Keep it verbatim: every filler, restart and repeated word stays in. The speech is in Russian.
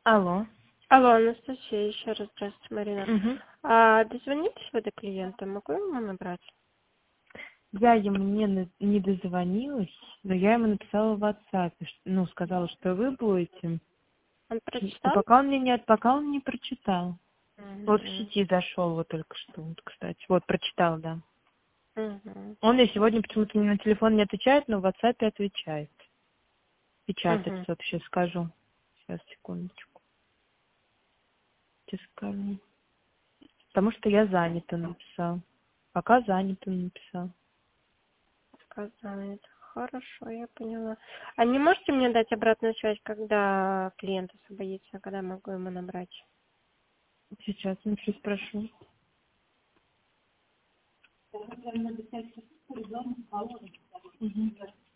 Алло. Алло, Анастасия, еще раз здравствуйте, Марина. Мгм. А, дозвонитесь вы до клиента, могу ему набрать? Я ему не, на- не дозвонилась, но я ему написала в WhatsApp, ш- ну, сказала, что вы будете. Он И прочитал? пока он мне не, от- пока он не прочитал. Вот в Угу. сети зашел вот только что, вот, кстати. Вот, прочитал, да. Угу. Он мне сегодня почему-то мне на телефон не отвечает, но в WhatsApp отвечает. Угу. Печатается, вот сейчас скажу. Сейчас, секундочку. Сейчас скажу. Потому что я занята написал. Пока занята написал. Сказали. Хорошо, я поняла. А не можете мне дать обратную связь, когда клиент освободится, когда могу ему набрать? Сейчас ничего спрошу. Мгм.